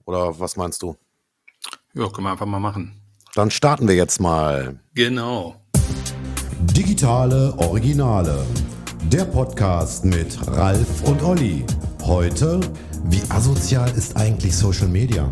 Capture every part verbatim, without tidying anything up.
Oder was meinst du? Ja, können wir einfach mal machen. Dann starten wir jetzt mal. Genau. Digitale Originale. Der Podcast mit Ralf und Olli. Heute, wie asozial ist eigentlich Social Media?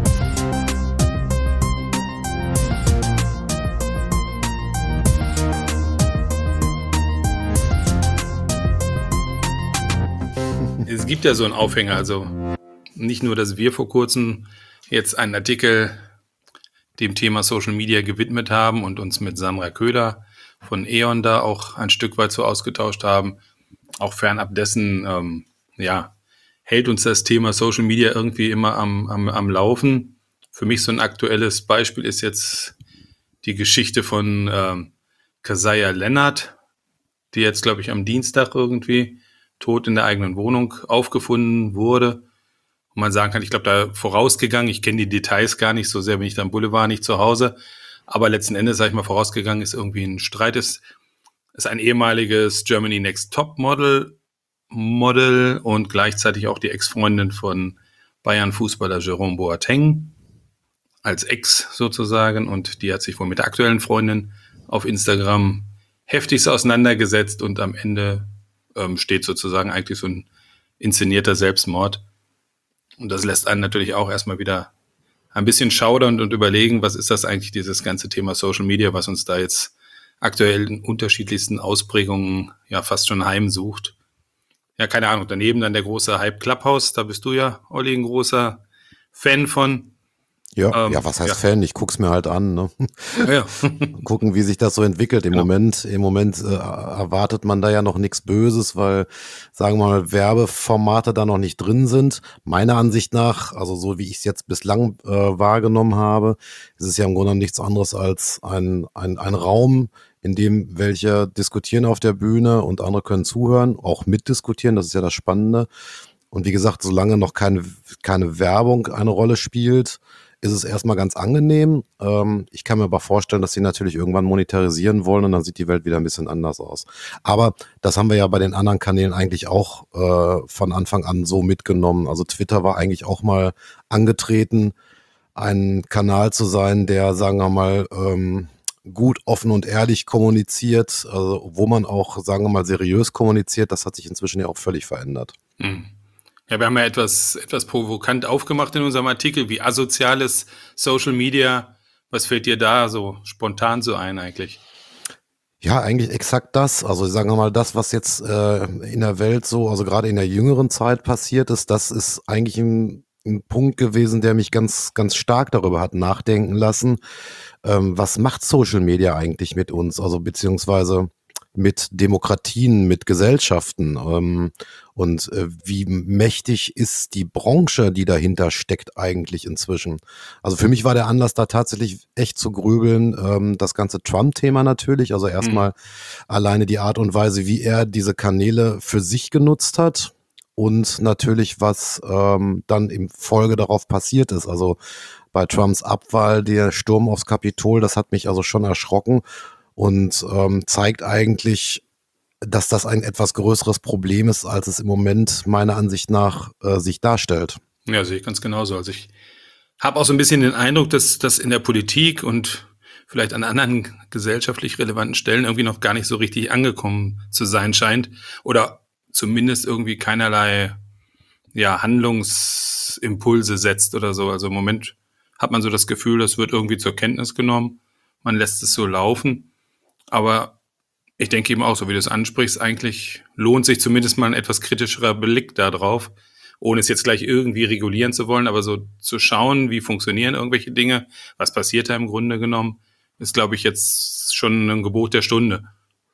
Es gibt ja so einen Aufhänger, also nicht nur, dass wir vor kurzem jetzt einen Artikel dem Thema Social Media gewidmet haben und uns mit Samra Köhler von E.ON da auch ein Stück weit so ausgetauscht haben. Auch fernab dessen, ähm, ja, hält uns das Thema Social Media irgendwie immer am, am, am Laufen. Für mich so ein aktuelles Beispiel ist jetzt die Geschichte von ähm, Keziah Lennart, die jetzt, glaube ich, am Dienstag irgendwie tot in der eigenen Wohnung aufgefunden wurde. Und man sagen kann, ich glaube, da vorausgegangen, ich kenne die Details gar nicht so sehr, bin ich da im Boulevard nicht zu Hause, aber letzten Endes, sage ich mal, vorausgegangen ist irgendwie ein Streit, ist, ist ein ehemaliges Germany Next Top Model, Model und gleichzeitig auch die Ex-Freundin von Bayern-Fußballer Jerome Boateng, als Ex sozusagen, und die hat sich wohl mit der aktuellen Freundin auf Instagram heftigst auseinandergesetzt und am Ende ähm, steht sozusagen eigentlich so ein inszenierter Selbstmord. Und das lässt einen natürlich auch erstmal wieder ein bisschen schaudern und überlegen, was ist das eigentlich, dieses ganze Thema Social Media, was uns da jetzt aktuell in unterschiedlichsten Ausprägungen ja fast schon heimsucht. Ja, keine Ahnung. Daneben dann der große Hype Clubhouse, da bist du ja, Olli, ein großer Fan von. Ja, Ähm, ja, was heißt ja. Fan? Ich guck's mir halt an. Ne? Ja. Gucken, wie sich das so entwickelt. Im Genau. Moment, im Moment äh, erwartet man da ja noch nichts Böses, weil, sagen wir mal, Werbeformate da noch nicht drin sind. Meiner Ansicht nach, also so wie ich es jetzt bislang äh, wahrgenommen habe, ist es ja im Grunde nichts anderes als ein, ein, ein Raum, in dem welche diskutieren auf der Bühne und andere können zuhören, auch mitdiskutieren. Das ist ja das Spannende. Und wie gesagt, solange noch keine, keine Werbung eine Rolle spielt, ist es erstmal ganz angenehm. Ähm, ich kann mir aber vorstellen, dass sie natürlich irgendwann monetarisieren wollen und dann sieht die Welt wieder ein bisschen anders aus. Aber das haben wir ja bei den anderen Kanälen eigentlich auch äh, von Anfang an so mitgenommen. Also Twitter war eigentlich auch mal angetreten, ein Kanal zu sein, der, sagen wir mal, ähm, gut, offen und ehrlich kommuniziert, also wo man auch, sagen wir mal, seriös kommuniziert. Das hat sich inzwischen ja auch völlig verändert. Mhm. Ja, wir haben ja etwas, etwas provokant aufgemacht in unserem Artikel, wie asozial ist Social Media. Was fällt dir da so spontan so ein eigentlich? Ja, eigentlich exakt das. Also sagen wir mal, das, was jetzt äh, in der Welt so, also gerade in der jüngeren Zeit passiert ist, das ist eigentlich ein, ein Punkt gewesen, der mich ganz, ganz stark darüber hat nachdenken lassen. Ähm, was macht Social Media eigentlich mit uns? Also beziehungsweise mit Demokratien, mit Gesellschaften ähm, und äh, wie mächtig ist die Branche, die dahinter steckt eigentlich inzwischen. Also für mich war der Anlass da tatsächlich echt zu grübeln, ähm, das ganze Trump-Thema natürlich, also erstmal mhm. alleine die Art und Weise, wie er diese Kanäle für sich genutzt hat und natürlich, was ähm, dann im Folge darauf passiert ist, also bei Trumps Abwahl, der Sturm aufs Kapitol, das hat mich also schon erschrocken. Und ähm, zeigt eigentlich, dass das ein etwas größeres Problem ist, als es im Moment meiner Ansicht nach äh, sich darstellt. Ja, sehe ich ganz genauso. Also ich habe auch so ein bisschen den Eindruck, dass das in der Politik und vielleicht an anderen gesellschaftlich relevanten Stellen irgendwie noch gar nicht so richtig angekommen zu sein scheint. Oder zumindest irgendwie keinerlei ja, Handlungsimpulse setzt oder so. Also im Moment hat man so das Gefühl, das wird irgendwie zur Kenntnis genommen. Man lässt es so laufen. Aber ich denke eben auch, so wie du es ansprichst, eigentlich lohnt sich zumindest mal ein etwas kritischerer Blick da drauf, ohne es jetzt gleich irgendwie regulieren zu wollen, aber so zu schauen, wie funktionieren irgendwelche Dinge, was passiert da im Grunde genommen, ist, glaube ich, jetzt schon ein Gebot der Stunde.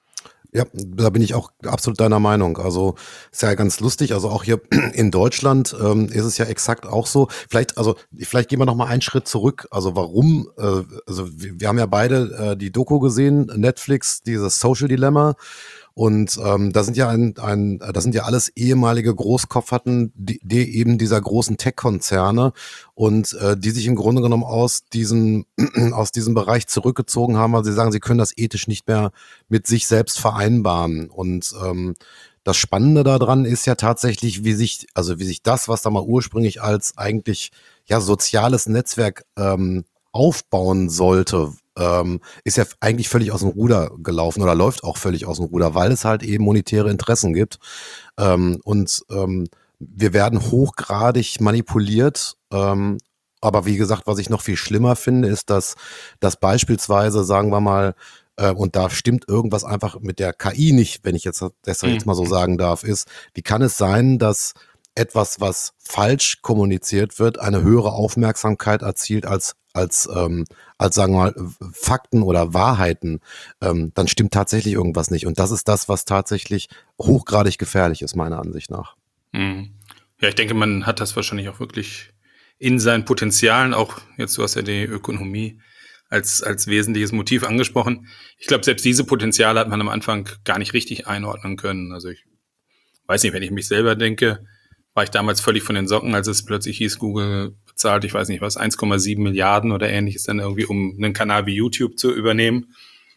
Ja, da bin ich auch absolut deiner Meinung. Also ist ja ganz lustig. Also auch hier in Deutschland ähm, ist es ja exakt auch so. Vielleicht, also vielleicht gehen wir noch mal einen Schritt zurück. Also warum? Äh, also wir, wir haben ja beide äh, die Doku gesehen, Netflix, dieses Social Dilemma. Und ähm, da sind ja ein, ein, das sind ja alles ehemalige Großkopferten, die, die eben dieser großen Tech-Konzerne und äh, die sich im Grunde genommen aus diesem aus diesem Bereich zurückgezogen haben, weil sie sagen, sie können das ethisch nicht mehr mit sich selbst vereinbaren. Und ähm, das Spannende daran ist ja tatsächlich, wie sich, also wie sich das, was da mal ursprünglich als eigentlich ja, soziales Netzwerk ähm, aufbauen sollte, ähm, ist ja eigentlich völlig aus dem Ruder gelaufen oder läuft auch völlig aus dem Ruder, weil es halt eben monetäre Interessen gibt. Ähm, und ähm, wir werden hochgradig manipuliert. Ähm, aber wie gesagt, was ich noch viel schlimmer finde, ist, dass, dass beispielsweise, sagen wir mal, äh, und da stimmt irgendwas einfach mit der K I nicht, wenn ich jetzt das jetzt mal so Mhm. sagen darf, ist, wie kann es sein, dass etwas, was falsch kommuniziert wird, eine höhere Aufmerksamkeit erzielt als als ähm, als sagen wir mal Fakten oder Wahrheiten, ähm, dann stimmt tatsächlich irgendwas nicht. Und das ist das, was tatsächlich hochgradig gefährlich ist, meiner Ansicht nach. Mhm. Ja, ich denke, man hat das wahrscheinlich auch wirklich in seinen Potenzialen, auch jetzt, du hast ja die Ökonomie als, als wesentliches Motiv angesprochen. Ich glaube, selbst diese Potenziale hat man am Anfang gar nicht richtig einordnen können. Also ich weiß nicht, wenn ich mich selber denke, war ich damals völlig von den Socken, als es plötzlich hieß, Google bezahlt, ich weiß nicht was, eins Komma sieben Milliarden oder ähnliches dann irgendwie, um einen Kanal wie YouTube zu übernehmen.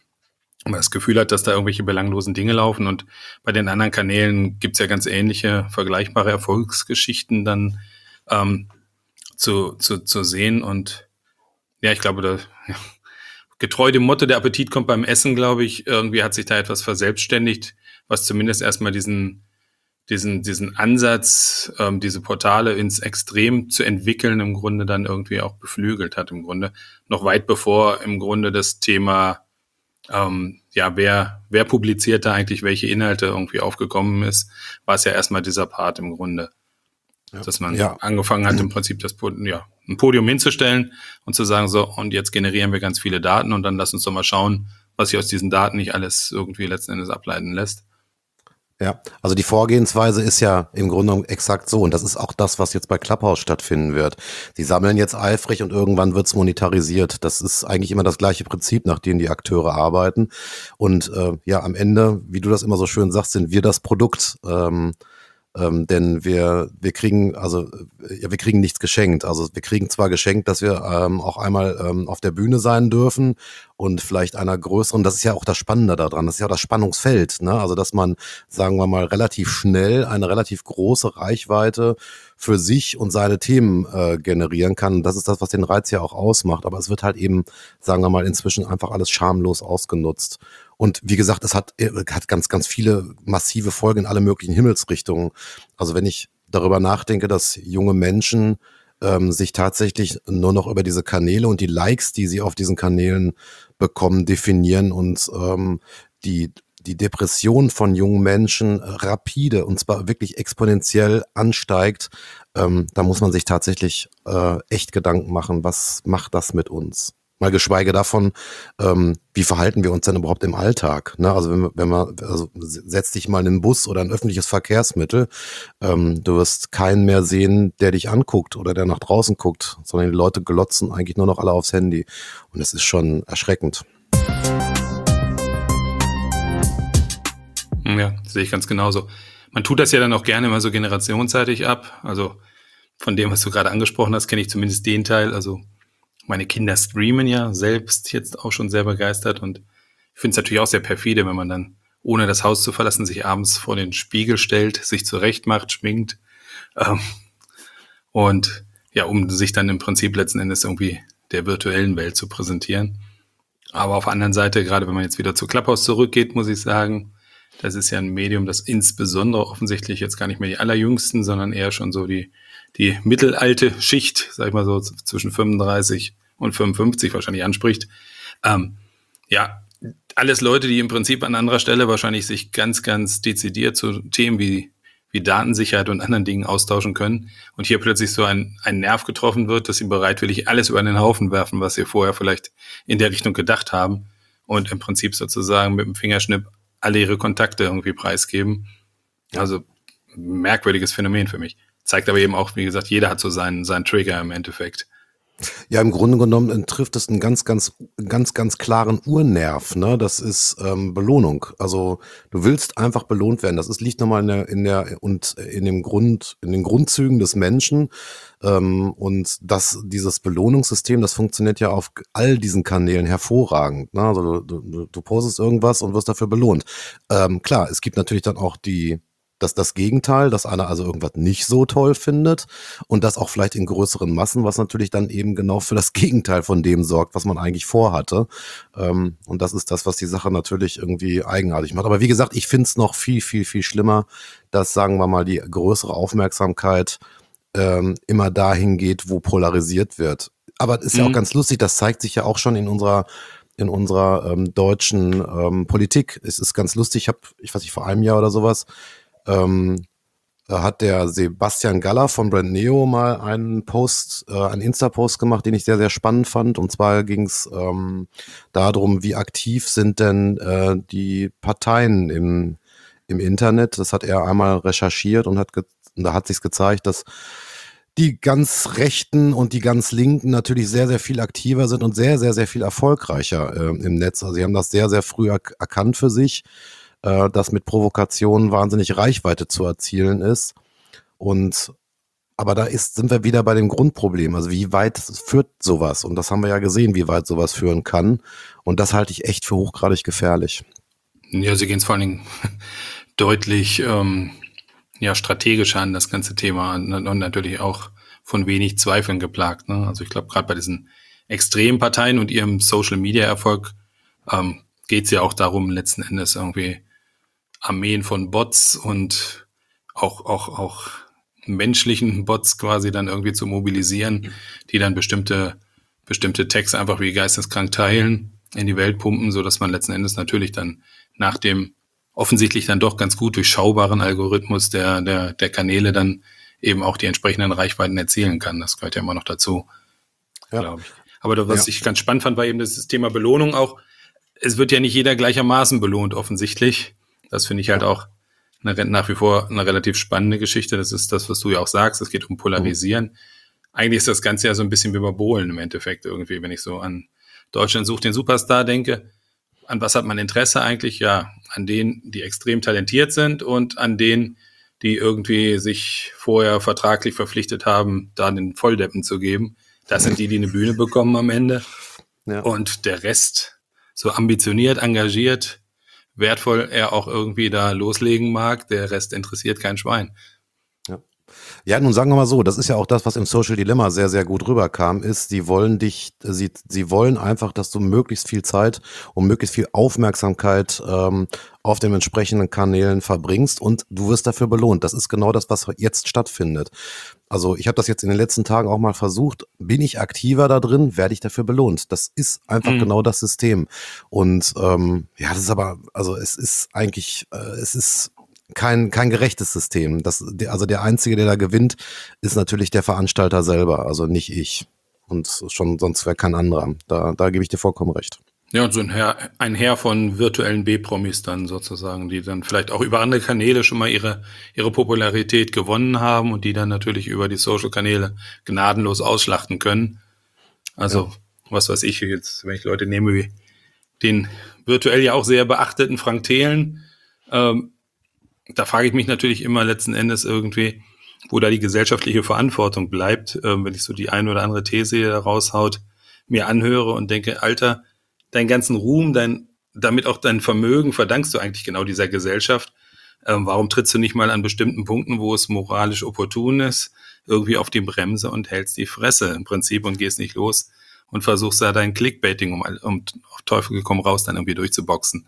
Und man das Gefühl hat, dass da irgendwelche belanglosen Dinge laufen. Und bei den anderen Kanälen gibt's ja ganz ähnliche, vergleichbare Erfolgsgeschichten dann ähm, zu, zu, zu sehen. Und ja, ich glaube, da ja, getreu dem Motto, der Appetit kommt beim Essen, glaube ich, irgendwie hat sich da etwas verselbstständigt, was zumindest erstmal diesen diesen, diesen Ansatz, ähm, diese Portale ins Extrem zu entwickeln, im Grunde dann irgendwie auch beflügelt hat, im Grunde. Noch weit bevor im Grunde das Thema, ähm, ja, wer, wer publiziert da eigentlich welche Inhalte irgendwie aufgekommen ist, war es ja erstmal dieser Part im Grunde. Ja. Dass man Ja. angefangen hat, im Prinzip das, ja, ein Podium hinzustellen und zu sagen, so, und jetzt generieren wir ganz viele Daten und dann lass uns doch mal schauen, was sich aus diesen Daten nicht alles irgendwie letzten Endes ableiten lässt. Ja, also die Vorgehensweise ist ja im Grunde genommen exakt so. Und das ist auch das, was jetzt bei Clubhouse stattfinden wird. Die sammeln jetzt eifrig und irgendwann wird's monetarisiert. Das ist eigentlich immer das gleiche Prinzip, nach dem die Akteure arbeiten. Und äh, ja, am Ende, wie du das immer so schön sagst, sind wir das Produkt. Ähm, ähm, denn wir wir kriegen also äh, ja wir kriegen nichts geschenkt. Also wir kriegen zwar geschenkt, dass wir ähm, auch einmal ähm, auf der Bühne sein dürfen und vielleicht einer größeren. Das ist ja auch das Spannende daran. Das ist ja auch das Spannungsfeld. Ne? Also dass man, sagen wir mal, relativ schnell eine relativ große Reichweite für sich und seine Themen äh, generieren kann. Das ist das, was den Reiz ja auch ausmacht. Aber es wird halt eben, sagen wir mal, inzwischen einfach alles schamlos ausgenutzt. Und wie gesagt, es hat, hat ganz, ganz viele massive Folgen in alle möglichen Himmelsrichtungen. Also wenn ich darüber nachdenke, dass junge Menschen ähm, sich tatsächlich nur noch über diese Kanäle und die Likes, die sie auf diesen Kanälen bekommen, definieren und ähm, die die Depression von jungen Menschen rapide und zwar wirklich exponentiell ansteigt, ähm, da muss man sich tatsächlich äh, echt Gedanken machen, was macht das mit uns? Mal geschweige davon, ähm, wie verhalten wir uns denn überhaupt im Alltag? Ne? Also wenn, wir- wenn man, also setz dich mal in einen Bus oder ein öffentliches Verkehrsmittel, ähm, du wirst keinen mehr sehen, der dich anguckt oder der nach draußen guckt, sondern die Leute glotzen eigentlich nur noch alle aufs Handy. Und das ist schon erschreckend. Ja, sehe ich ganz genauso. Man tut das ja dann auch gerne immer so generationsseitig ab. Also von dem, was du gerade angesprochen hast, kenne ich zumindest den Teil. Also meine Kinder streamen ja selbst jetzt auch schon sehr begeistert und ich finde es natürlich auch sehr perfide, wenn man dann, ohne das Haus zu verlassen, sich abends vor den Spiegel stellt, sich zurechtmacht, schminkt ähm, und ja, um sich dann im Prinzip letzten Endes irgendwie der virtuellen Welt zu präsentieren. Aber auf der anderen Seite, gerade wenn man jetzt wieder zu Clubhouse zurückgeht, muss ich sagen, das ist ja ein Medium, das insbesondere offensichtlich jetzt gar nicht mehr die allerjüngsten, sondern eher schon so die, die mittelalte Schicht, sag ich mal so, zwischen fünfunddreißig und fünfundfünfzig wahrscheinlich anspricht. Ähm, ja, alles Leute, die im Prinzip an anderer Stelle wahrscheinlich sich ganz, ganz dezidiert zu Themen wie, wie Datensicherheit und anderen Dingen austauschen können und hier plötzlich so ein, ein Nerv getroffen wird, dass sie bereitwillig alles über den Haufen werfen, was sie vorher vielleicht in der Richtung gedacht haben und im Prinzip sozusagen mit dem Fingerschnipp alle ihre Kontakte irgendwie preisgeben. Also merkwürdiges Phänomen für mich. Zeigt aber eben auch, wie gesagt, jeder hat so seinen, seinen Trigger im Endeffekt. Ja, im Grunde genommen trifft es einen ganz, ganz, ganz, ganz klaren Urnerv, ne? Das ist ähm, Belohnung. Also du willst einfach belohnt werden. Das ist liegt nochmal in der, in der und in dem Grund, in den Grundzügen des Menschen. Ähm, und das, dieses Belohnungssystem, das funktioniert ja auf all diesen Kanälen hervorragend. Ne? Also du, du, du postest irgendwas und wirst dafür belohnt. Ähm, klar, es gibt natürlich dann auch die dass das Gegenteil, dass einer also irgendwas nicht so toll findet und das auch vielleicht in größeren Massen, was natürlich dann eben genau für das Gegenteil von dem sorgt, was man eigentlich vorhatte. Ähm, und das ist das, was die Sache natürlich irgendwie eigenartig macht. Aber wie gesagt, ich finde es noch viel, viel, viel schlimmer, dass, sagen wir mal, die größere Aufmerksamkeit ähm, immer dahin geht, wo polarisiert wird. Aber es ist ja auch Mhm. ganz lustig, das zeigt sich ja auch schon in unserer in unserer ähm, deutschen ähm, Politik. Es ist ganz lustig, ich habe, ich weiß nicht, vor einem Jahr oder sowas, ähm, hat der Sebastian Galler von Brand Neo mal einen Post, äh, einen Insta-Post gemacht, den ich sehr, sehr spannend fand. Und zwar ging es ähm, darum, wie aktiv sind denn äh, die Parteien im, im Internet. Das hat er einmal recherchiert und hat ge- und da hat sich gezeigt, dass die ganz Rechten und die ganz Linken natürlich sehr, sehr viel aktiver sind und sehr, sehr, sehr viel erfolgreicher äh, im Netz. Also sie haben das sehr, sehr früh er erkannt für sich, äh, dass mit Provokationen wahnsinnig Reichweite zu erzielen ist. Und aber da ist, sind wir wieder bei dem Grundproblem. Also wie weit führt sowas? Und das haben wir ja gesehen, wie weit sowas führen kann. Und das halte ich echt für hochgradig gefährlich. Ja, sie gehen es vor allen Dingen deutlich ähm, ja, strategischer an das ganze Thema und, und natürlich auch von wenig Zweifeln geplagt. Ne? Also ich glaube, gerade bei diesen extremen Parteien und ihrem Social-Media-Erfolg ähm, geht es ja auch darum, letzten Endes irgendwie Armeen von Bots und auch, auch, auch menschlichen Bots quasi dann irgendwie zu mobilisieren, die dann bestimmte, bestimmte Texte einfach wie geisteskrank teilen, in die Welt pumpen, so dass man letzten Endes natürlich dann nach dem offensichtlich dann doch ganz gut durchschaubaren Algorithmus der, der, der Kanäle dann eben auch die entsprechenden Reichweiten erzielen kann. Das gehört ja immer noch dazu, Ja. glaube ich. Aber das, was Ja. ich ganz spannend fand, war eben das Thema Belohnung auch. Es wird ja nicht jeder gleichermaßen belohnt, offensichtlich. Das finde ich halt Ja. auch eine, nach wie vor eine relativ spannende Geschichte. Das ist das, was du ja auch sagst. Es geht um Polarisieren. Mhm. Eigentlich ist das Ganze ja so ein bisschen wie bei Bohlen im Endeffekt irgendwie, wenn ich so an Deutschland sucht den Superstar denke. An was hat man Interesse eigentlich? Ja, an denen, die extrem talentiert sind und an denen, die irgendwie sich vorher vertraglich verpflichtet haben, da den Volldeppen zu geben. Das sind die, die eine Bühne bekommen am Ende. Ja. Und der Rest, so ambitioniert, engagiert, wertvoll er auch irgendwie da loslegen mag, der Rest interessiert kein Schwein. Ja. Ja, nun sagen wir mal so, das ist ja auch das, was im Social Dilemma sehr, sehr gut rüberkam, ist, sie wollen dich, sie, sie wollen einfach, dass du möglichst viel Zeit und möglichst viel Aufmerksamkeit ähm, auf den entsprechenden Kanälen verbringst und du wirst dafür belohnt. Das ist genau das, was jetzt stattfindet. Also ich habe das jetzt in den letzten Tagen auch mal versucht. Bin ich aktiver da drin, werde ich dafür belohnt. Das ist einfach mhm. genau das System. Und ähm, ja, das ist aber, also es ist eigentlich, äh, es ist kein kein gerechtes System. Das, also der Einzige, der da gewinnt, ist natürlich der Veranstalter selber, also nicht ich. Und schon sonst wäre kein anderer. Da, da gebe ich dir vollkommen recht. Ja, und so ein Heer, ein Heer von virtuellen B-Promis dann sozusagen, die dann vielleicht auch über andere Kanäle schon mal ihre, ihre Popularität gewonnen haben und die dann natürlich über die Social-Kanäle gnadenlos ausschlachten können. Also, ja. was weiß ich jetzt, wenn ich Leute nehme wie den virtuell ja auch sehr beachteten Frank Thelen, ähm, da frage ich mich natürlich immer letzten Endes irgendwie, wo da die gesellschaftliche Verantwortung bleibt, ähm, wenn ich so die eine oder andere These hier raushaut, mir anhöre und denke, Alter, deinen ganzen Ruhm, dein, damit auch dein Vermögen verdankst du eigentlich genau dieser Gesellschaft. Ähm, warum trittst du nicht mal an bestimmten Punkten, wo es moralisch opportun ist, irgendwie auf die Bremse und hältst die Fresse im Prinzip und gehst nicht los und versuchst da dein Clickbaiting, um, um auf Teufel komm raus, dann irgendwie durchzuboxen.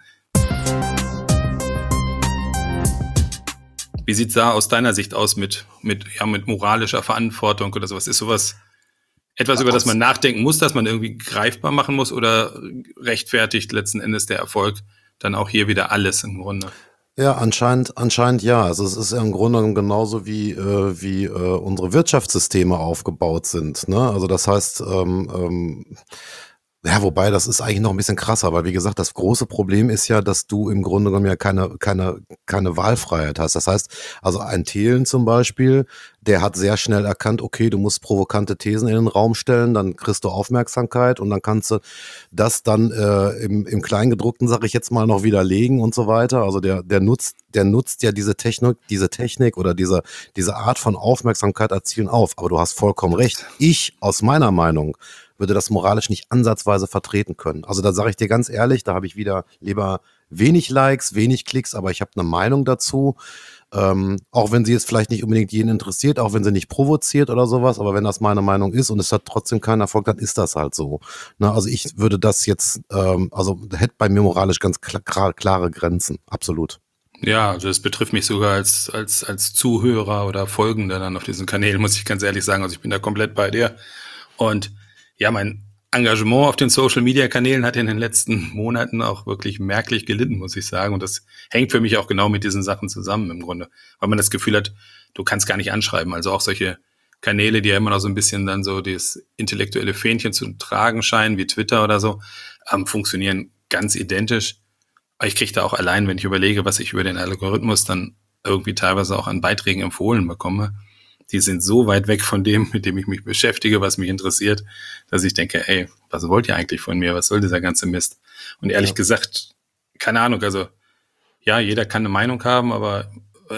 Wie sieht's da aus deiner Sicht aus mit, mit, ja, mit moralischer Verantwortung oder sowas? Ist sowas etwas, über das man nachdenken muss, dass man irgendwie greifbar machen muss oder rechtfertigt letzten Endes der Erfolg dann auch hier wieder alles im Grunde? Ja, anscheinend, anscheinend ja. Also es ist ja im Grunde genauso wie äh, wie äh, unsere Wirtschaftssysteme aufgebaut sind. Ne? Also das heißt, ähm, ähm, ja, wobei das ist eigentlich noch ein bisschen krasser, weil wie gesagt, das große Problem ist ja, dass du im Grunde genommen ja keine keine keine Wahlfreiheit hast. Das heißt, also ein Thelen zum Beispiel, der hat sehr schnell erkannt, okay, du musst provokante Thesen in den Raum stellen, dann kriegst du Aufmerksamkeit und dann kannst du das dann äh, im, im Kleingedruckten, sag ich jetzt mal, noch widerlegen und so weiter. Also der der nutzt der nutzt ja diese Technik, diese Technik oder diese diese Art von Aufmerksamkeit erzielen auf. Aber du hast vollkommen recht. Ich aus meiner Meinung würde das moralisch nicht ansatzweise vertreten können. Also da sage ich dir ganz ehrlich, da habe ich wieder lieber wenig Likes, wenig Klicks, aber ich habe eine Meinung dazu. Ähm, auch wenn sie jetzt vielleicht nicht unbedingt jeden interessiert, auch wenn sie nicht provoziert oder sowas, aber wenn das meine Meinung ist und es hat trotzdem keinen Erfolg, dann ist das halt so. Na, also ich würde das jetzt, ähm, also hätte bei mir moralisch ganz klar, klare Grenzen, absolut. Ja, also das betrifft mich sogar als, als, als Zuhörer oder Folgender dann auf diesen Kanälen, muss ich ganz ehrlich sagen. Also ich bin da komplett bei dir. Und ja, mein Engagement auf den Social-Media-Kanälen hat in den letzten Monaten auch wirklich merklich gelitten, muss ich sagen. Und das hängt für mich auch genau mit diesen Sachen zusammen im Grunde. Weil man das Gefühl hat, du kannst gar nicht anschreiben. Also auch solche Kanäle, die ja immer noch so ein bisschen dann so das intellektuelle Fähnchen zu tragen scheinen, wie Twitter oder so, ähm, funktionieren ganz identisch. Aber ich kriege da auch allein, wenn ich überlege, was ich über den Algorithmus dann irgendwie teilweise auch an Beiträgen empfohlen bekomme, die sind so weit weg von dem, mit dem ich mich beschäftige, was mich interessiert, dass ich denke, ey, was wollt ihr eigentlich von mir? Was soll dieser ganze Mist? Und ehrlich ja. gesagt, keine Ahnung, also ja, jeder kann eine Meinung haben, aber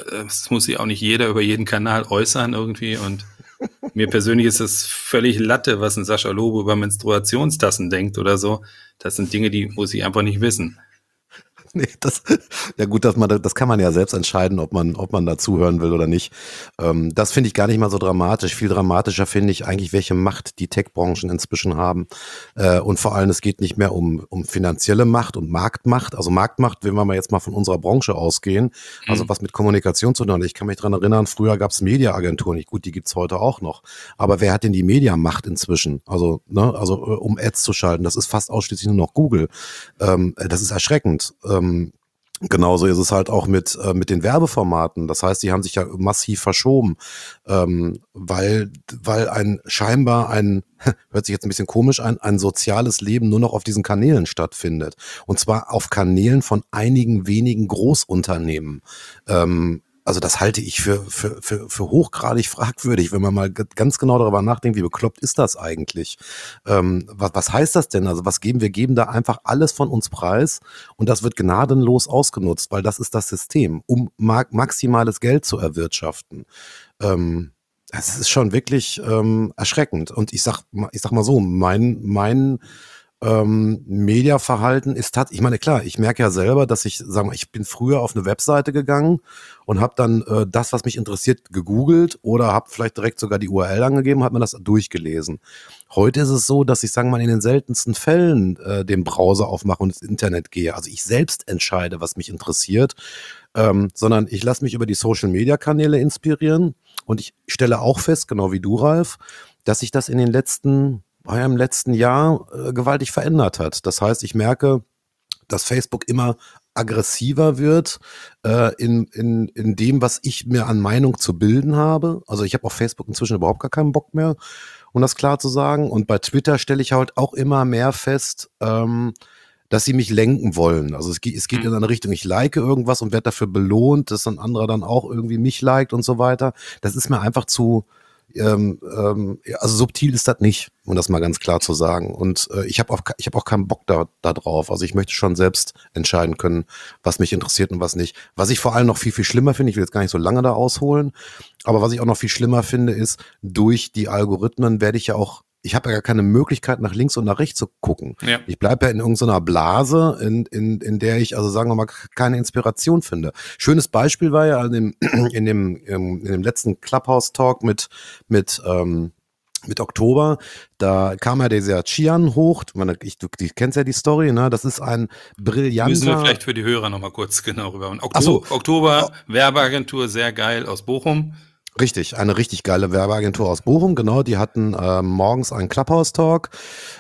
es muss sich auch nicht jeder über jeden Kanal äußern irgendwie. Und mir persönlich ist es völlig Latte, was ein Sascha Lobo über Menstruationstassen denkt oder so. Das sind Dinge, die muss ich einfach nicht wissen. Nee, das, ja gut, dass man, das kann man ja selbst entscheiden, ob man, ob man da zuhören will oder nicht. Ähm, das finde ich gar nicht mal so dramatisch. Viel dramatischer finde ich eigentlich, welche Macht die Tech-Branchen inzwischen haben. Äh, und vor allem, es geht nicht mehr um, um finanzielle Macht und Marktmacht. Also Marktmacht, wenn wir mal jetzt mal von unserer Branche ausgehen, also mhm. was mit Kommunikation zu tun hat. Ich kann mich dran erinnern, früher gab es Mediaagenturen. Gut, die gibt's heute auch noch. Aber wer hat denn die Mediamacht inzwischen? Also, ne, also um Ads zu schalten, das ist fast ausschließlich nur noch Google. Ähm, das ist erschreckend. Ähm, Genauso ist es halt auch mit, äh, mit den Werbeformaten. Das heißt, die haben sich ja massiv verschoben, ähm, weil, weil ein scheinbar ein, hört sich jetzt ein bisschen komisch an, ein soziales Leben nur noch auf diesen Kanälen stattfindet. Und zwar auf Kanälen von einigen wenigen Großunternehmen. Ähm, Also das halte ich für, für, für, für hochgradig fragwürdig, wenn man mal ganz genau darüber nachdenkt, wie bekloppt ist das eigentlich? Ähm, was, was heißt das denn? Also was geben wir? Geben da einfach alles von uns preis und das wird gnadenlos ausgenutzt, weil das ist das System, um ma- maximales Geld zu erwirtschaften. Ähm, das ist schon wirklich ähm, erschreckend. Und ich sag, ich sag mal so, mein, mein Ähm, Mediaverhalten ist tat, ich meine, klar, ich merke ja selber, dass ich, sagen wir, ich bin früher auf eine Webseite gegangen und habe dann äh, das, was mich interessiert, gegoogelt oder habe vielleicht direkt sogar die U R L angegeben, habe mir das durchgelesen. Heute ist es so, dass ich, sagen wir mal, in den seltensten Fällen äh, den Browser aufmache und ins Internet gehe. Also ich selbst entscheide, was mich interessiert, ähm, sondern ich lasse mich über die Social-Media-Kanäle inspirieren und ich stelle auch fest, genau wie du, Ralf, dass sich das in den letzten ja, im letzten Jahr äh, gewaltig verändert hat. Das heißt, ich merke, dass Facebook immer aggressiver wird äh, in, in, in dem, was ich mir an Meinung zu bilden habe. Also ich habe auf Facebook inzwischen überhaupt gar keinen Bock mehr, um das klar zu sagen. Und bei Twitter stelle ich halt auch immer mehr fest, ähm, dass sie mich lenken wollen. Also es geht, es geht in eine Richtung, ich like irgendwas und werde dafür belohnt, dass ein anderer dann auch irgendwie mich liked und so weiter. Das ist mir einfach zu... Ähm, ähm, also subtil ist das nicht, um das mal ganz klar zu sagen. Und äh, ich habe auch, ich hab auch keinen Bock da, da drauf. Also ich möchte schon selbst entscheiden können, was mich interessiert und was nicht. Was ich vor allem noch viel, viel schlimmer finde, ich will jetzt gar nicht so lange da ausholen, aber was ich auch noch viel schlimmer finde, ist, durch die Algorithmen werde ich ja auch, ich habe ja gar keine Möglichkeit, nach links und nach rechts zu gucken. Ja. Ich bleibe ja in irgendeiner Blase, in, in, in der ich, also sagen wir mal, keine Inspiration finde. Schönes Beispiel war ja in dem, in dem, in dem letzten Clubhouse-Talk mit, mit, ähm, mit Oktober, da kam ja dieser Chian hoch, man, ich, du, du kennst ja die Story, ne? Das ist ein brillanter... Müssen wir vielleicht für die Hörer nochmal kurz genau rüber. Oktober, so. Oktober, Werbeagentur, sehr geil, aus Bochum. Richtig, eine richtig geile Werbeagentur aus Bochum, genau, die hatten ähm, morgens einen Clubhouse-Talk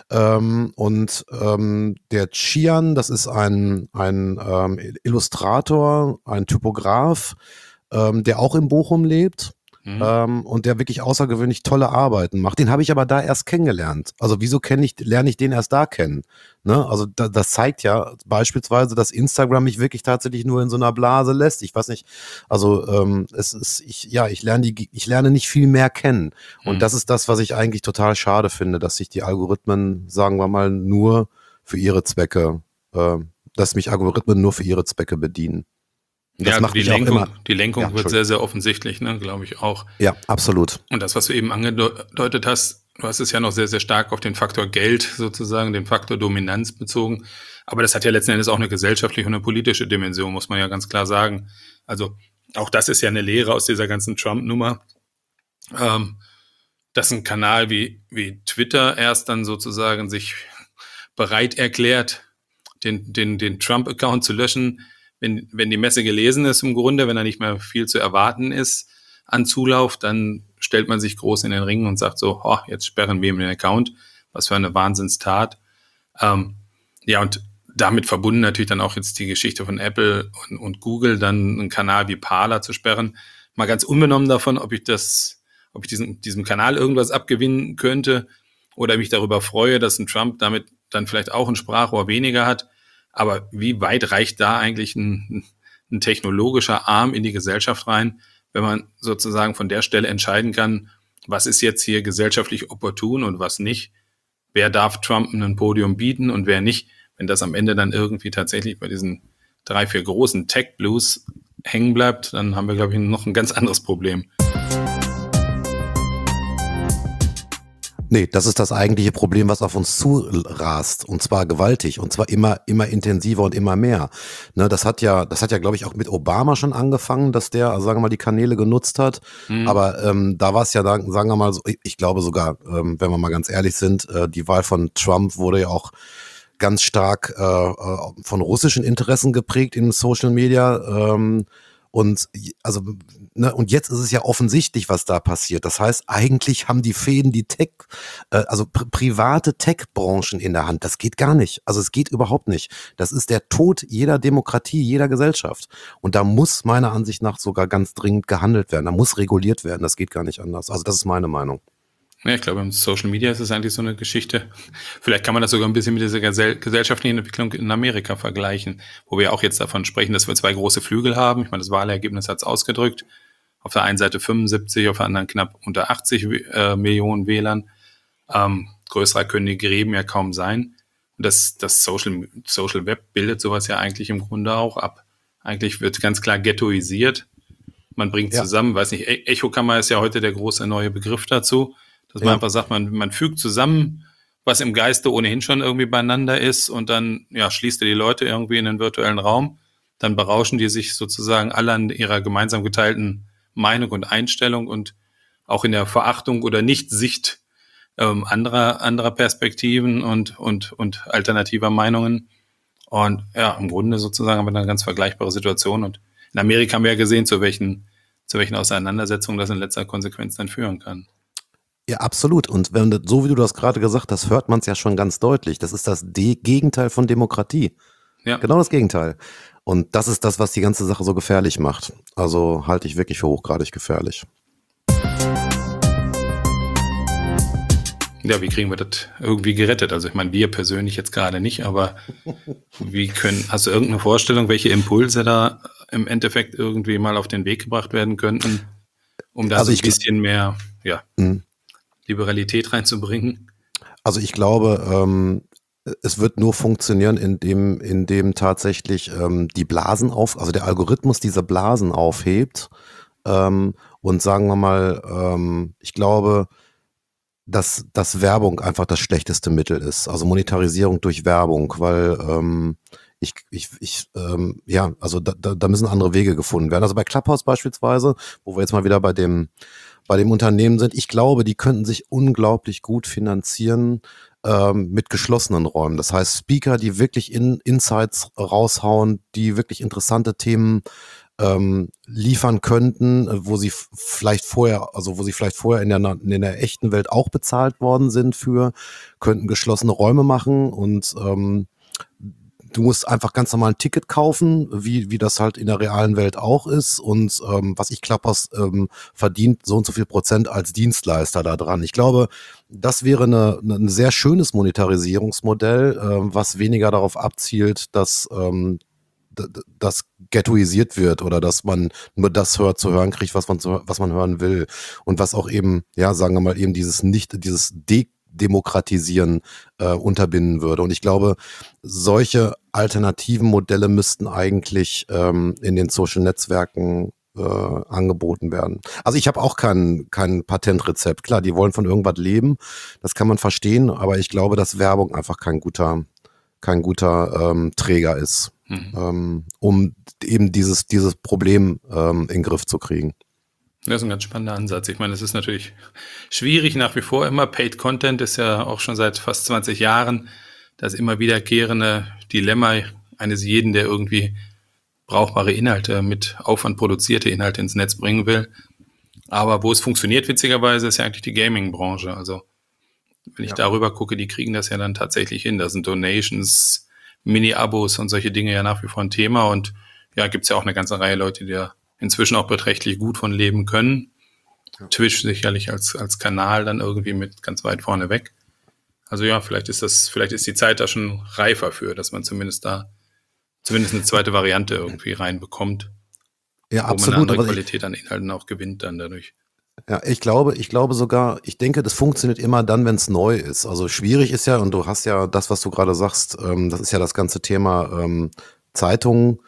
ähm, und ähm, der Chian, das ist ein, ein ähm, Illustrator, ein Typograf, ähm, der auch in Bochum lebt. Mhm. Ähm, und der wirklich außergewöhnlich tolle Arbeiten macht. Den habe ich aber da erst kennengelernt. Also wieso kenne ich, lerne ich den erst da kennen? Ne? Also da, das zeigt ja beispielsweise, dass Instagram mich wirklich tatsächlich nur in so einer Blase lässt. Ich weiß nicht, also ähm, es ist, ich, ja, ich lerne die, ich lerne nicht viel mehr kennen. Und mhm. das ist das, was ich eigentlich total schade finde, dass sich die Algorithmen, sagen wir mal, nur für ihre Zwecke, äh, dass mich Algorithmen nur für ihre Zwecke bedienen. Das ja, macht die, Lenkung, immer, die Lenkung ja, wird sehr, sehr offensichtlich, ne, glaube ich auch. Ja, absolut. Und das, was du eben angedeutet hast, du hast es ja noch sehr, sehr stark auf den Faktor Geld sozusagen, den Faktor Dominanz bezogen. Aber das hat ja letzten Endes auch eine gesellschaftliche und eine politische Dimension, muss man ja ganz klar sagen. Also auch das ist ja eine Lehre aus dieser ganzen Trump-Nummer, ähm, dass ein Kanal wie, wie Twitter erst dann sozusagen sich bereit erklärt, den, den, den Trump-Account zu löschen, wenn, wenn die Messe gelesen ist im Grunde, wenn da nicht mehr viel zu erwarten ist an Zulauf, dann stellt man sich groß in den Ring und sagt so, oh, jetzt sperren wir ihm den Account, was für eine Wahnsinnstat. Ähm, ja, und damit verbunden natürlich dann auch jetzt die Geschichte von Apple und, und Google, dann einen Kanal wie Parler zu sperren. Mal ganz unbenommen davon, ob ich das, ob ich diesen, diesem Kanal irgendwas abgewinnen könnte oder mich darüber freue, dass ein Trump damit dann vielleicht auch ein Sprachrohr weniger hat. Aber wie weit reicht da eigentlich ein, ein technologischer Arm in die Gesellschaft rein, wenn man sozusagen von der Stelle entscheiden kann, was ist jetzt hier gesellschaftlich opportun und was nicht? Wer darf Trump ein Podium bieten und wer nicht? Wenn das am Ende dann irgendwie tatsächlich bei diesen drei, vier großen Tech-Blues hängen bleibt, dann haben wir, glaube ich, noch ein ganz anderes Problem. Nee, das ist das eigentliche Problem, was auf uns zurast, und zwar gewaltig, und zwar immer, immer intensiver und immer mehr. Ne, das hat ja, das hat ja, glaube ich, auch mit Obama schon angefangen, dass der, also sagen wir mal, die Kanäle genutzt hat. Mhm. Aber ähm, da war es ja, dann, sagen wir mal, so, ich glaube sogar, ähm, wenn wir mal ganz ehrlich sind, äh, die Wahl von Trump wurde ja auch ganz stark äh, von russischen Interessen geprägt in Social Media. Ähm, Und also ne, und jetzt ist es ja offensichtlich, was da passiert. Das heißt, eigentlich haben die Fäden die Tech, äh, also pr- private Tech-Branchen in der Hand. Das geht gar nicht. Also es geht überhaupt nicht. Das ist der Tod jeder Demokratie, jeder Gesellschaft. Und da muss meiner Ansicht nach sogar ganz dringend gehandelt werden. Da muss reguliert werden. Das geht gar nicht anders. Also das ist meine Meinung. Ja, ich glaube, im Social Media ist es eigentlich so eine Geschichte. Vielleicht kann man das sogar ein bisschen mit dieser gesell- gesellschaftlichen Entwicklung in Amerika vergleichen, wo wir auch jetzt davon sprechen, dass wir zwei große Flügel haben. Ich meine, das Wahlergebnis hat es ausgedrückt. Auf der einen Seite fünfundsiebzig, auf der anderen knapp unter achtzig äh, Millionen Wählern. Ähm, größerer können die Gräben ja kaum sein. Und das, das Social, Social Web bildet sowas ja eigentlich im Grunde auch ab. Eigentlich wird ganz klar ghettoisiert. Man bringt ja zusammen, weiß nicht, e- Echokammer ist ja heute der große neue Begriff dazu. Dass man ja einfach sagt, man, man fügt zusammen, was im Geiste ohnehin schon irgendwie beieinander ist, und dann ja, schließt er die Leute irgendwie in den virtuellen Raum. Dann berauschen die sich sozusagen alle an ihrer gemeinsam geteilten Meinung und Einstellung und auch in der Verachtung oder Nicht-Sicht ähm, anderer, anderer Perspektiven und, und, und alternativer Meinungen. Und ja, im Grunde sozusagen haben wir eine ganz vergleichbare Situation. Und in Amerika haben wir ja gesehen, zu welchen, zu welchen Auseinandersetzungen das in letzter Konsequenz dann führen kann. Ja, absolut. Und wenn das, so wie du das gerade gesagt hast, hört man es ja schon ganz deutlich. Das ist das De- Gegenteil von Demokratie. Ja. Genau das Gegenteil. Und das ist das, was die ganze Sache so gefährlich macht. Also halte ich wirklich für hochgradig gefährlich. Ja, wie kriegen wir das irgendwie gerettet? Also ich meine, wir persönlich jetzt gerade nicht, aber wie können, hast du irgendeine Vorstellung, welche Impulse da im Endeffekt irgendwie mal auf den Weg gebracht werden könnten, um da also so ein bisschen mehr, ja, mh. Liberalität reinzubringen? Also ich glaube, ähm, es wird nur funktionieren, indem, indem tatsächlich ähm, die Blasen auf, also der Algorithmus diese Blasen aufhebt ähm, und sagen wir mal, ähm, ich glaube, dass, dass Werbung einfach das schlechteste Mittel ist, also Monetarisierung durch Werbung, weil ähm, ich, ich, ich ähm, ja, also da, da müssen andere Wege gefunden werden. Also bei Clubhouse beispielsweise, wo wir jetzt mal wieder bei dem bei dem Unternehmen sind, ich glaube, die könnten sich unglaublich gut finanzieren ähm, mit geschlossenen Räumen. Das heißt, Speaker, die wirklich in Insights raushauen, die wirklich interessante Themen ähm, liefern könnten, wo sie f- vielleicht vorher, also wo sie vielleicht vorher in der, in der echten Welt auch bezahlt worden sind für, könnten geschlossene Räume machen und ähm, du musst einfach ganz normal ein Ticket kaufen, wie, wie das halt in der realen Welt auch ist. Und ähm, was ich Clubhouse ähm, verdient, so und so viel Prozent als Dienstleister da dran. Ich glaube, das wäre eine, eine, ein sehr schönes Monetarisierungsmodell, ähm, was weniger darauf abzielt, dass ähm, d- d- das ghettoisiert wird oder dass man nur das hört, zu hören kriegt, was man, zu, was man hören will. Und was auch eben, ja, sagen wir mal, eben dieses nicht, dieses De Demokratisieren äh, unterbinden würde. Und ich glaube, solche alternativen Modelle müssten eigentlich ähm, in den Social-Netzwerken äh, angeboten werden. Also ich habe auch kein, kein Patentrezept. Klar, die wollen von irgendwas leben, das kann man verstehen, aber ich glaube, dass Werbung einfach kein guter kein guter ähm, Träger ist, Mhm. ähm, um eben dieses, dieses Problem ähm, in den Griff zu kriegen. Das ist ein ganz spannender Ansatz. Ich meine, es ist natürlich schwierig nach wie vor immer. Paid Content ist ja auch schon seit fast zwanzig Jahren das immer wiederkehrende Dilemma eines jeden, der irgendwie brauchbare Inhalte mit Aufwand produzierte Inhalte ins Netz bringen will. Aber wo es funktioniert, witzigerweise, ist ja eigentlich die Gaming-Branche. Also wenn ich Ja. darüber gucke, die kriegen das ja dann tatsächlich hin. Da sind Donations, Mini-Abos und solche Dinge ja nach wie vor ein Thema. Und ja, gibt es ja auch eine ganze Reihe Leute, die da inzwischen auch beträchtlich gut von leben können. Ja. Twitch sicherlich als, als Kanal dann irgendwie mit ganz weit vorne weg. Also ja, vielleicht ist das, vielleicht ist die Zeit da schon reifer für, dass man zumindest da zumindest eine zweite Variante irgendwie reinbekommt, Ja, wo man eine absolut. andere Aber ich, Qualität an Inhalten auch gewinnt dann dadurch. ja, ich glaube, ich glaube sogar, ich denke, das funktioniert immer dann, wenn es neu ist. Also schwierig ist ja, und du hast ja das, was du gerade sagst, ähm, das ist ja das ganze Thema ähm, Zeitungen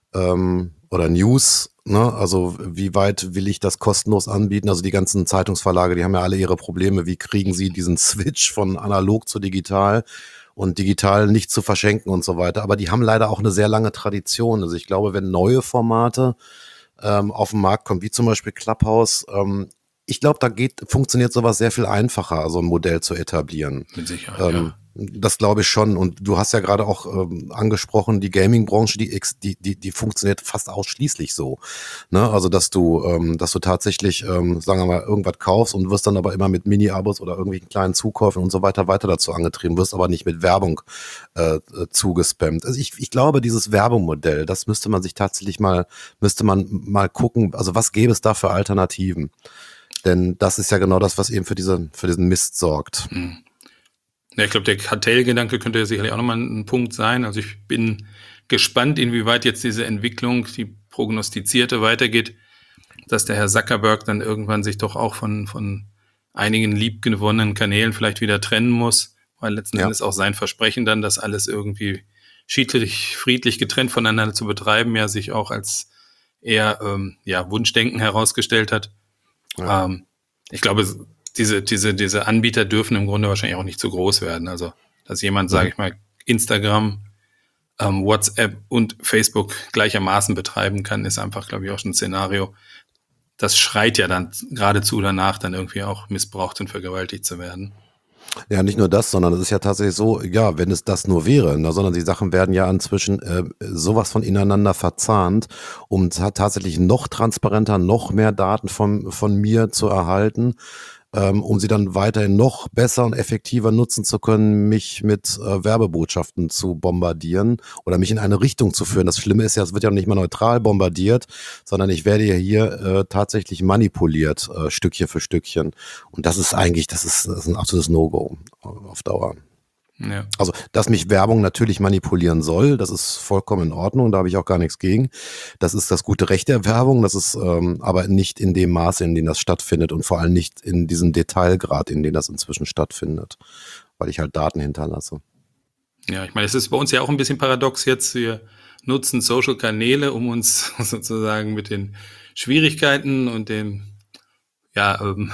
ähm, oder News. Ne? Also wie weit will ich das kostenlos anbieten? Also die ganzen Zeitungsverlage, die haben ja alle ihre Probleme. Wie kriegen sie diesen Switch von analog zu digital und digital nicht zu verschenken und so weiter? Aber die haben leider auch eine sehr lange Tradition. Also ich glaube, wenn neue Formate ähm, auf den Markt kommen, wie zum Beispiel Clubhouse, ähm, ich glaube, da geht, funktioniert sowas sehr viel einfacher, so ein Modell zu etablieren. Mit Sicherheit, Ähm, ja. Das glaube ich schon. Und du hast ja gerade auch ähm, angesprochen, die Gaming-Branche, die, ex- die, die, die funktioniert fast ausschließlich so. Ne? Also, dass du, ähm, dass du tatsächlich, ähm, sagen wir mal, irgendwas kaufst und wirst dann aber immer mit Mini-Abos oder irgendwelchen kleinen Zukäufen und so weiter weiter dazu angetrieben, wirst aber nicht mit Werbung äh, äh, zugespammt. Also ich, ich glaube, dieses Werbungsmodell, das müsste man sich tatsächlich mal, müsste man mal gucken, also was gäbe es da für Alternativen? Denn das ist ja genau das, was eben für diese, für diesen Mist sorgt. Hm. Ja, ich glaube, der Kartellgedanke könnte ja sicherlich auch nochmal ein Punkt sein. Also ich bin gespannt, inwieweit jetzt diese Entwicklung, die prognostizierte, weitergeht, dass der Herr Zuckerberg dann irgendwann sich doch auch von, von einigen liebgewonnenen Kanälen vielleicht wieder trennen muss, weil letzten Ja. Endes auch sein Versprechen dann, das alles irgendwie schiedlich, friedlich getrennt voneinander zu betreiben, ja sich auch als eher ähm, ja, Wunschdenken herausgestellt hat. Ja. Ähm, ich glaube, diese, diese, diese Anbieter dürfen im Grunde wahrscheinlich auch nicht zu groß werden. Also, dass jemand, sage ich mal, Instagram, ähm, WhatsApp und Facebook gleichermaßen betreiben kann, ist einfach, glaube ich, auch schon ein Szenario. Das schreit ja dann geradezu danach, dann irgendwie auch missbraucht und vergewaltigt zu werden. Ja, nicht nur das, sondern es ist ja tatsächlich so, ja, wenn es das nur wäre, ne, sondern die Sachen werden ja inzwischen äh, sowas von ineinander verzahnt, um ta- tatsächlich noch transparenter, noch mehr Daten von, von mir zu erhalten, ähm, um sie dann weiterhin noch besser und effektiver nutzen zu können, mich mit äh, Werbebotschaften zu bombardieren oder mich in eine Richtung zu führen. Das Schlimme ist ja, es wird ja nicht mal neutral bombardiert, sondern ich werde ja hier äh, tatsächlich manipuliert, äh, Stückchen für Stückchen. Und das ist eigentlich, das ist, das ist ein absolutes No-Go auf Dauer. Ja. Also, dass mich Werbung natürlich manipulieren soll, das ist vollkommen in Ordnung, da habe ich auch gar nichts gegen. Das ist das gute Recht der Werbung, das ist ähm, aber nicht in dem Maße, in dem das stattfindet und vor allem nicht in diesem Detailgrad, in dem das inzwischen stattfindet, weil ich halt Daten hinterlasse. Ja, ich meine, es ist bei uns ja auch ein bisschen paradox jetzt. Wir nutzen Social-Kanäle, um uns sozusagen mit den Schwierigkeiten und den, ja, ähm,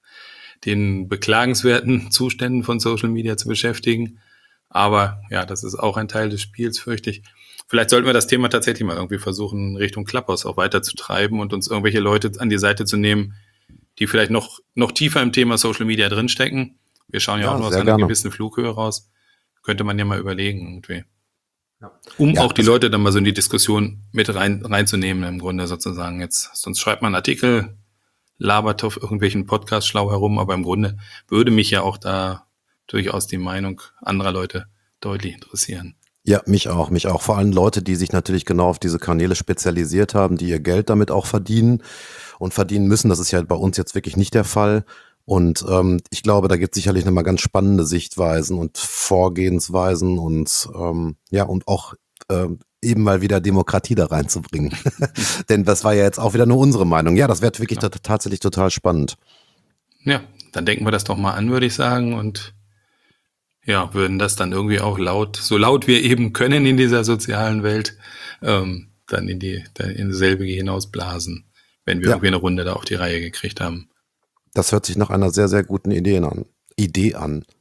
den beklagenswerten Zuständen von Social Media zu beschäftigen. Aber ja, das ist auch ein Teil des Spiels, fürchte ich. Vielleicht sollten wir das Thema tatsächlich mal irgendwie versuchen, Richtung Clubhouse auch weiterzutreiben und uns irgendwelche Leute an die Seite zu nehmen, die vielleicht noch, noch tiefer im Thema Social Media drinstecken. Wir schauen ja, Ja, auch nur aus sehr einer gerne. gewissen Flughöhe raus. Könnte man ja mal überlegen irgendwie. Um Ja, auch die also- Leute dann mal so in die Diskussion mit rein, reinzunehmen im Grunde sozusagen jetzt. Sonst schreibt man einen Artikel, labert auf irgendwelchen Podcasts schlau herum, aber im Grunde würde mich ja auch da durchaus die Meinung anderer Leute deutlich interessieren. Ja, mich auch, mich auch. Vor allem Leute, die sich natürlich genau auf diese Kanäle spezialisiert haben, die ihr Geld damit auch verdienen und verdienen müssen. Das ist ja bei uns jetzt wirklich nicht der Fall. Und ähm, ich glaube, da gibt es sicherlich nochmal ganz spannende Sichtweisen und Vorgehensweisen und ähm, ja, und auch ähm, eben mal wieder Demokratie da reinzubringen. Denn das war ja jetzt auch wieder nur unsere Meinung. Ja, das wäre wirklich Ja. ta- tatsächlich total spannend. Ja, dann denken wir das doch mal an, würde ich sagen, und ja, würden das dann irgendwie auch laut, so laut wir eben können in dieser sozialen Welt, ähm, dann in die, dann in selbige hinausblasen, wenn wir Ja. irgendwie eine Runde da auf die Reihe gekriegt haben. Das hört sich nach einer sehr, sehr guten Idee an. Idee an.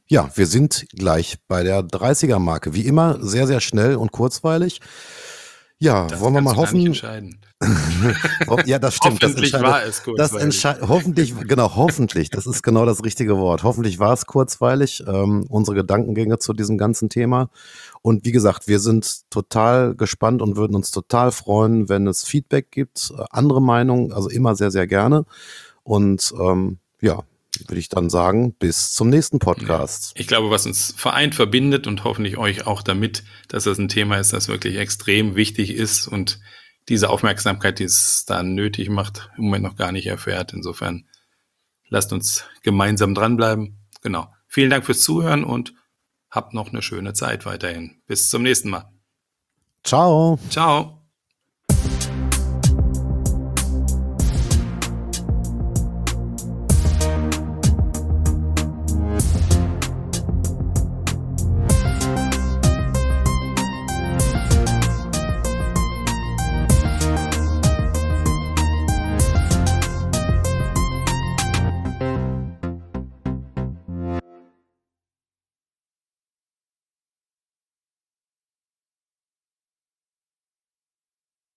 Ja, wir sind gleich bei der dreißiger-Marke. Wie immer sehr, sehr schnell und kurzweilig. Ja, Das wollen wir kannst mal du gar nicht hoffen. entscheiden. Ho- Ja, das stimmt. Das Hoffentlich entscheidet, war es das kurzweilig. entscheidet, hoffentlich, genau, hoffentlich, das ist genau das richtige Wort. Hoffentlich war es kurzweilig, ähm, unsere Gedankengänge zu diesem ganzen Thema. Und wie gesagt, wir sind total gespannt und würden uns total freuen, wenn es Feedback gibt, äh, andere Meinungen, also immer sehr, sehr gerne. Und ähm, ja, würde ich dann sagen, bis zum nächsten Ja. Podcast. Ich glaube, was uns vereint, verbindet und hoffentlich euch auch damit, dass das ein Thema ist, das wirklich extrem wichtig ist und diese Aufmerksamkeit, die es dann nötig macht, im Moment noch gar nicht erfährt. Insofern lasst uns gemeinsam dranbleiben. Genau. Vielen Dank fürs Zuhören und habt noch eine schöne Zeit weiterhin. Bis zum nächsten Mal. Ciao. Ciao.